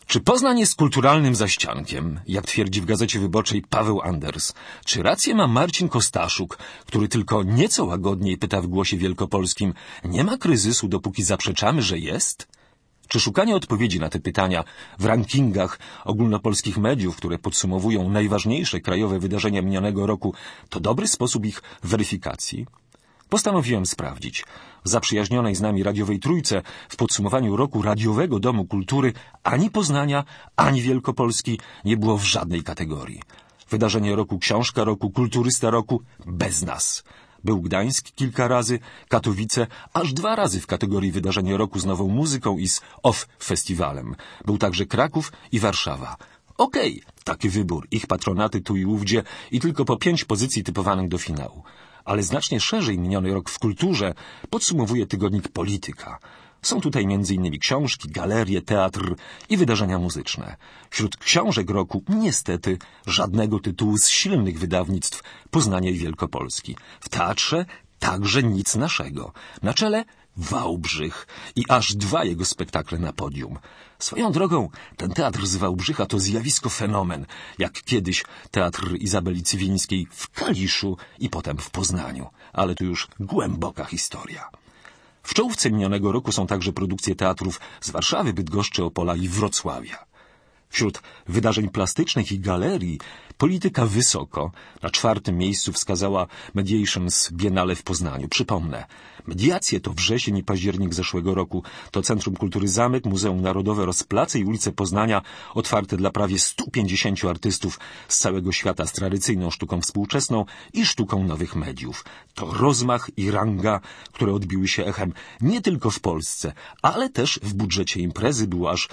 Czy Poznań jest kulturalnym zaściankiem, jak twierdzi w Gazecie Wyborczej Paweł Anders? Czy rację ma Marcin Kostaszuk, który tylko nieco łagodniej pyta w Głosie Wielkopolskim: nie ma kryzysu, dopóki zaprzeczamy, że jest? Czy szukanie odpowiedzi na te pytania w rankingach ogólnopolskich mediów, które podsumowują najważniejsze krajowe wydarzenia minionego roku, to dobry sposób ich weryfikacji? Postanowiłem sprawdzić. W zaprzyjaźnionej z nami radiowej trójce w podsumowaniu roku Radiowego Domu Kultury ani Poznania, ani Wielkopolski nie było w żadnej kategorii. Wydarzenie roku, książka roku, kulturysta roku bez nas. Był Gdańsk kilka razy, Katowice aż 2 razy w kategorii wydarzenie roku z nową muzyką i z OFF festiwalem. Był także Kraków i Warszawa. Okej, taki wybór, ich patronaty tu i ówdzie i tylko po 5 pozycji typowanych do finału. Ale znacznie szerzej miniony rok w kulturze podsumowuje tygodnik Polityka. Są tutaj m.in. książki, galerie, teatr i wydarzenia muzyczne. Wśród książek roku niestety żadnego tytułu z silnych wydawnictw Poznania i Wielkopolski. W teatrze także nic naszego. Na czele Wałbrzych i aż 2 jego spektakle na podium. Swoją drogą, ten teatr z Wałbrzycha to zjawisko fenomen, jak kiedyś teatr Izabeli Cywińskiej w Kaliszu i potem w Poznaniu. Ale to już głęboka historia. W czołówce minionego roku są także produkcje teatrów z Warszawy, Bydgoszczy, Opola i Wrocławia. Wśród wydarzeń plastycznych i galerii Polityka wysoko, na 4. miejscu wskazała Mediations Biennale w Poznaniu. Przypomnę, mediacje to wrzesień i październik zeszłego roku. To Centrum Kultury Zamek, Muzeum Narodowe oraz place i ulice Poznania otwarte dla prawie 150 artystów z całego świata z tradycyjną sztuką współczesną i sztuką nowych mediów. To rozmach i ranga, które odbiły się echem nie tylko w Polsce, ale też w budżecie imprezy było aż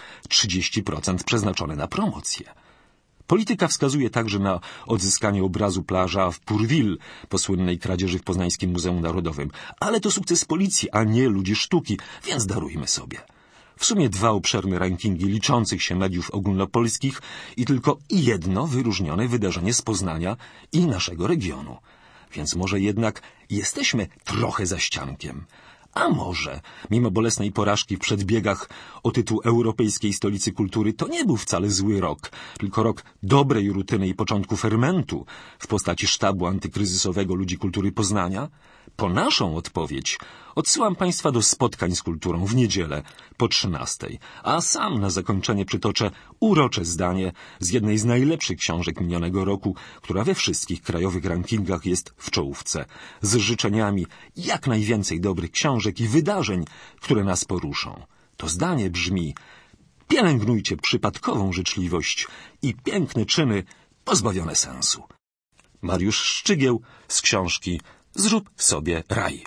30% przeznaczone na promocję. Polityka wskazuje także na odzyskanie obrazu plaża w Pourville po słynnej kradzieży w Poznańskim Muzeum Narodowym. Ale to sukces policji, a nie ludzi sztuki, więc darujmy sobie. W sumie 2 obszerne rankingi liczących się mediów ogólnopolskich i tylko jedno wyróżnione wydarzenie z Poznania i naszego regionu. Więc może jednak jesteśmy trochę za ściankiem. A może, mimo bolesnej porażki w przedbiegach o tytuł Europejskiej Stolicy Kultury, to nie był wcale zły rok, tylko rok dobrej rutyny i początku fermentu w postaci sztabu antykryzysowego ludzi kultury Poznania? Po naszą odpowiedź odsyłam Państwa do spotkań z kulturą w niedzielę po 13:00, a sam na zakończenie przytoczę urocze zdanie z jednej z najlepszych książek minionego roku, która we wszystkich krajowych rankingach jest w czołówce, z życzeniami jak najwięcej dobrych książek i wydarzeń, które nas poruszą. To zdanie brzmi: pielęgnujcie przypadkową życzliwość i piękne czyny pozbawione sensu. Mariusz Szczygieł z książki Zrób sobie raj.